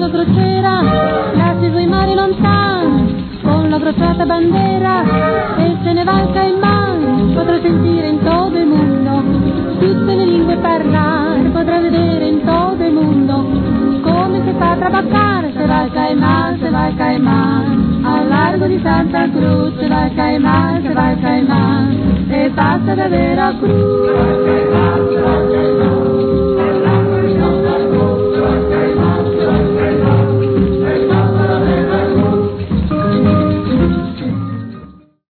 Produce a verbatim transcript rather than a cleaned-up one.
facendo crociera, lascia i suoi mari lontani, con la crociata bandera, e se ne va al Cayman, potrà sentire in todo il mondo, tutte le lingue parlare, potrà vedere in todo il mondo, come si fa a trabaccare, se va al Cayman, se va al Cayman, al largo di Santa Cruz, se va al Cayman, se va al Cayman, e passa da Veracruz.